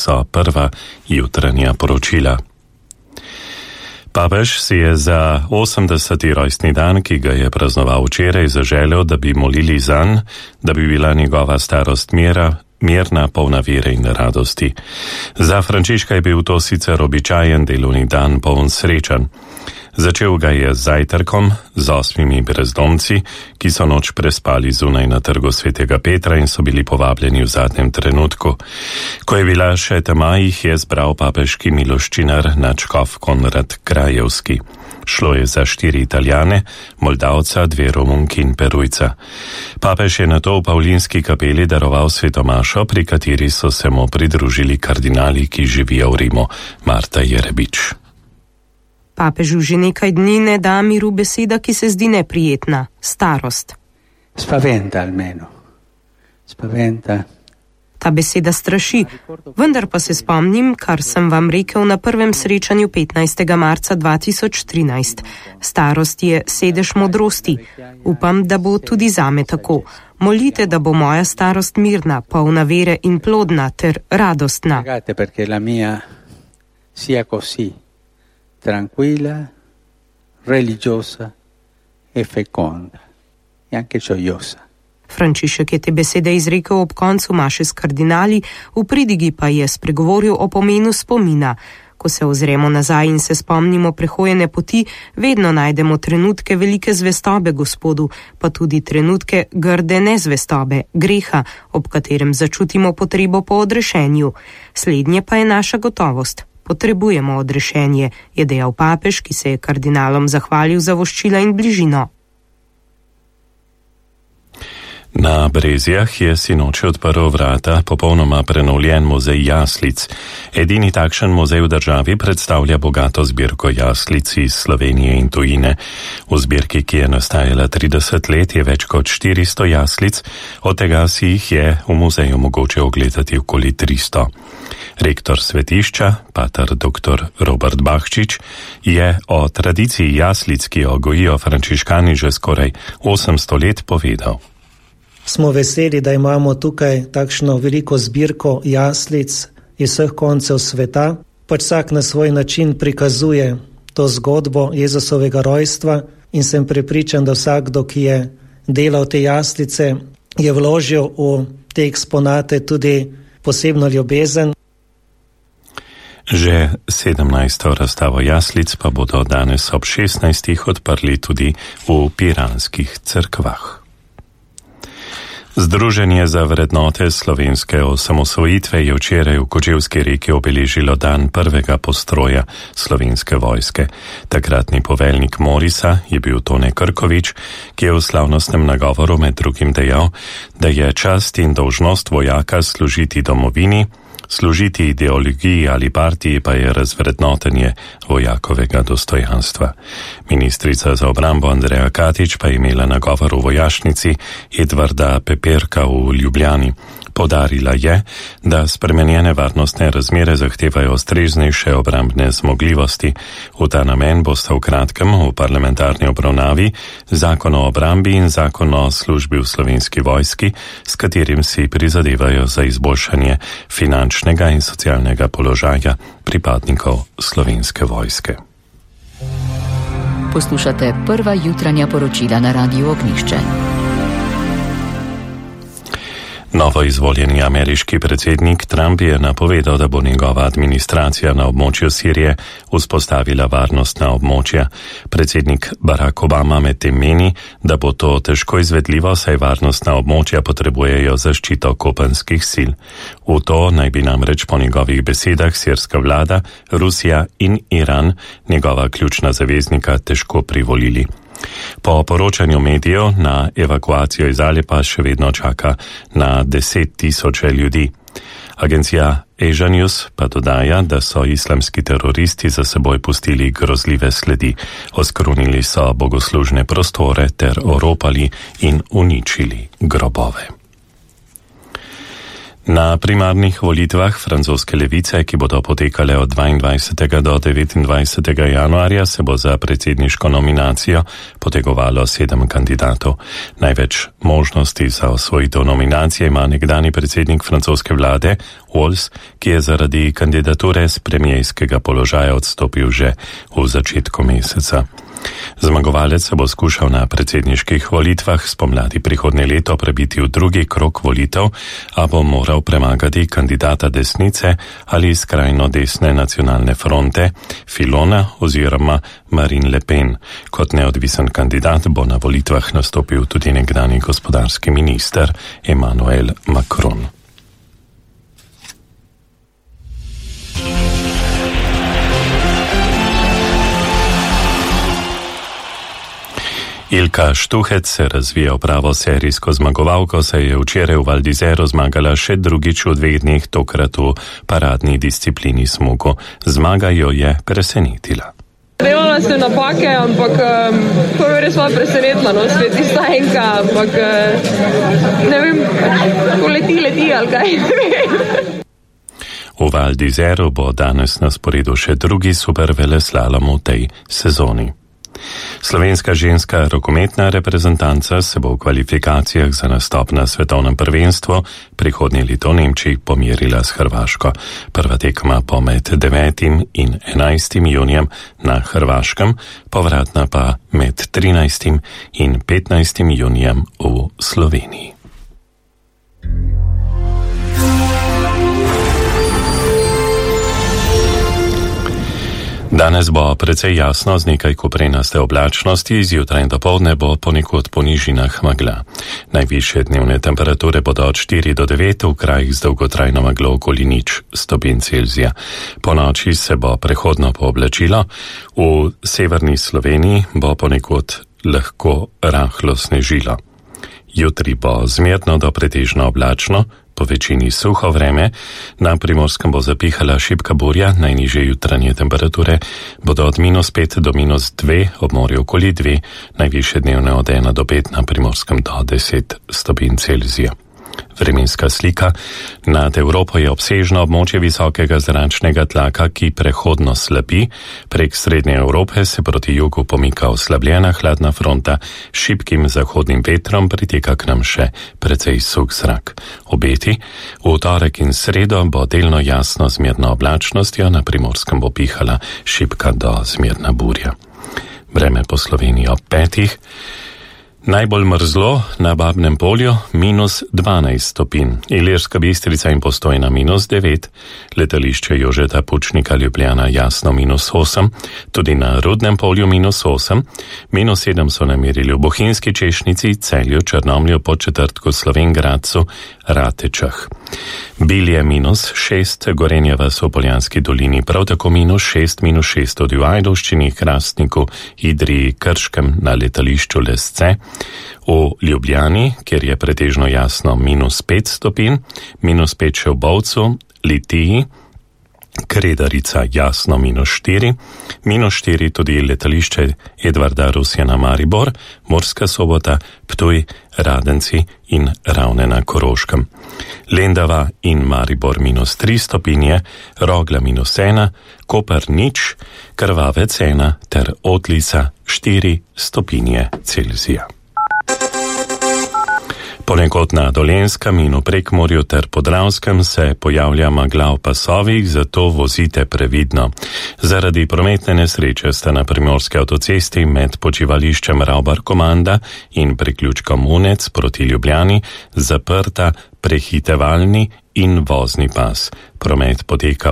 so prva jutranja poročila. Papež si je za 80. rojstni dan, ki ga je praznoval včeraj, zaželel, da bi molili zanj, da bi bila njegova starost mirna, polna vere in radosti. Za Frančiška je bil to sicer običajen delovni dan, poln srečanj. Začel ga je z zajtrkom z 8 brezdomci, ki so noč prespali zunaj na trgu Svetega Petra in so bili povabljeni v zadnjem trenutku. Ko je bila še tema, jih je zbral papeški miloščinar nadškof Konrad Krajevski. Šlo je za 4 Italijane, Moldavca, 2 Romunki in Perujca. Papež je nato v Pavlinski kapeli daroval svetomašo, pri kateri so se mu pridružili kardinali, ki živijo v Rimu. Marta Jerebič. Papežu že nekaj dni ne da miru beseda, ki se zdi neprijetna, starost. Spaventa almeno. Spaventa. Ta beseda straši, vendar pa se spomnim, kar sem vam rekel na prvem srečanju 15. marca 2013. Starost je sedež modrosti. Upam, da bo tudi zame tako. Molite, da bo moja starost mirna, polna vere in plodna ter radostna. Perché la mia sia così. Tranquilla, religiosa e feconda e anche gioiosa. Frančišek je te besede izrekel ob koncu maše s kardinali, v pridigi pa je spregovoril o pomenu spomina. Ko se ozremo nazaj in se spomnimo prehojene poti, vedno najdemo trenutke velike zvestobe Gospodu, pa tudi trenutke grde nezvestobe, greha, ob katerem začutimo potrebo po odrešenju. Slednje pa je naša gotovost. Potrebujemo odrešenje, je dejal papež, ki se je kardinalom zahvalil za voščila in bližino. Na Brezjah je sinoči odprl vrata popolnoma prenovljen muzej jaslic. Edini takšen muzej v državi predstavlja bogato zbirko jaslic iz Slovenije in tujine. V zbirki, ki je nastajala 30 let, je več kot 400 jaslic, od tega si jih je v muzeju mogoče ogledati okoli 300. Rektor svetišča, pater dr. Robert Bahčič, je o tradiciji jaslic, ki jo gojijo frančiškani že skoraj 800 let, povedal. Smo veseli, da imamo tukaj takšno veliko zbirko jaslic iz vseh koncev sveta. Pač vsak na svoj način prikazuje to zgodbo Jezusovega rojstva in sem prepričan, da vsakdo, ki je delal te jaslice, je vložil v te eksponate tudi posebno ljubezen. Že 17. razstavo jaslic pa bodo danes ob 16. odprli tudi v piranskih cerkvah. Združenje za vrednote slovenske osamosvojitve je včeraj v Kočevski reki obeležilo dan prvega postroja slovenske vojske. Takratni poveljnik Morisa je bil Tone Krkovič, ki je v slavnostnem nagovoru med drugim dejal, da je čast in dolžnost vojaka služiti domovini, služiti ideologiji ali partiji pa je razvrednotenje vojakovega dostojanstva. Ministrica za obrambo Andreja Katič pa je imela nagovor v vojašnici Edvarda Peperka v Ljubljani. Poudarila je, da spremenjene varnostne razmere zahtevajo ustreznejše obrambne zmogljivosti. V ta namen bosta v kratkem v parlamentarni obravnavi zakon o obrambi in zakon o službi v slovenski vojski, s katerim si prizadevajo za izboljšanje finančnega in socialnega položaja pripadnikov slovenske vojske. Poslušate prva jutranja poročila na Radiu Ognjišče. Novo izvoljeni ameriški predsednik Trump je napovedal, da bo njegova administracija na območju Sirije vzpostavila varnostna območja. Predsednik Barack Obama medtem meni, da bo to težko izvedljivo, saj varnostna območja potrebujejo zaščito kopenskih sil. V to naj bi namreč po njegovih besedah sirska vlada, Rusija in Iran, njegova ključna zaveznika, težko privolili. Po poročanju medijev na evakuacijo iz Alepa še vedno čaka na 10.000 ljudi. Agencija Asia News pa dodaja, da so islamski teroristi za seboj pustili grozljive sledi. Oskrunili so bogoslužne prostore ter oropali in uničili grobove. Na primarnih volitvah francoske levice, ki bodo potekale od 22. do 29. januarja, se bo za predsedniško nominacijo potegovalo 7 kandidatov. Največ možnosti za osvojitev nominacije ima nekdani predsednik francoske vlade Valls, ki je zaradi kandidature z premierskega položaja odstopil že v začetku meseca. Zmagovalec se bo skušal na predsedniških volitvah spomladi prihodnje leto prebiti v drugi krog volitev, a bo moral premagati kandidata desnice ali skrajno desne nacionalne fronte, Filona oziroma Marine Le Pen. Kot neodvisen kandidat bo na volitvah nastopil tudi nekdani gospodarski minister Emmanuel Macron. Ilka Štuhec se razvija v pravo serijsko zmagovalko, saj je včeraj v Val d'Isère zmagala še drugič v 2 dneh, tokrat v paradni disciplini smuku. Zmaga jo je presenetila. Delala sem napake, ampak to je res malo presenetila, no, svet tista enka, ampak ne vem, ko leti ali kaj. V Val d'Isère bo danes na sporedu še drugi superveleslalom v tej sezoni. Slovenska ženska rokometna reprezentanca se bo v kvalifikacijah za nastop na svetovnem prvenstvu prihodnje leto v Nemčiji pomerila s Hrvaško. Prva tekma bo med 9. in 11. junijem na Hrvaškem, povratna pa med 13. in 15. junijem v Sloveniji. Danes bo precej jasno z nekaj koprenaste oblačnosti, zjutraj in dopoldne bo ponekod po nižinah megla. Najvišje dnevne temperature bodo od 4 do 9 v krajih z dolgotrajno meglo okoli 0 stopinj Celzija. Po noči se bo prehodno pooblačilo, v severni Sloveniji bo ponekod lahko rahlo snežilo. Jutri bo zmerno do pretežno oblačno, po večini suho vreme, na Primorskem bo zapihala šibka burja, najnižje jutranje temperature bodo od -5 do -2, ob morju okoli 2, najvišje dnevne od 1 do 5, na Primorskem do 10 stopinj Celzija. Vremenska slika. Nad Evropo je obsežno območje visokega zračnega tlaka, ki prehodno slabi. Prek srednje Evrope se proti jugu pomika oslabljena hladna fronta, šibkim zahodnim vetrom priteka k nam še precej suh zrak. Obeti. V torek in sredo bo delno jasno z zmerno oblačnostjo, na Primorskem bo pihala šibka do zmerna burja. Vreme po Sloveniji ob 5. Najbolj mrzlo na Babnem polju -12 stopinj, Ilirska Bistrica in Postojna -9, letališče Jožeta Pučnika Ljubljana jasno -8, tudi na Rudnem polju -8, -7 so namerili v Bohinjski Češnici, Celju, Črnomlju, Podčetrtku, Slovenj Gradcu, Ratečah. Bilje -6, Gorenja vas v Poljanski dolini prav tako -6, -6 tudi v Ajdovščini, Hrastniku, Idriji, Krškem, na letališču Lesce. V Ljubljani, kjer je pretežno jasno -5 stopinj, -5 še v Bovcu, Litiji, Kredarica jasno -4, -4 tudi letališče Edvarda Rusjana Maribor, Murska Sobota, Ptuj, Radenci in Ravne na Koroškem. Lendava in Maribor -3 stopinje, Rogla -1, Koper 0, Krvavec 1 ter Otlica 4 stopinje Celzija. Ponekod na Dolenjskem in v Prekmurju ter Podravskem se pojavlja megla v pasovih, zato vozite previdno. Zaradi prometne nesreče sta na primorski avtocesti med počivališčem Ravbar-Komanda in priključkom Unec proti Ljubljani zaprta prehitevalni in vozni pas. Promet poteka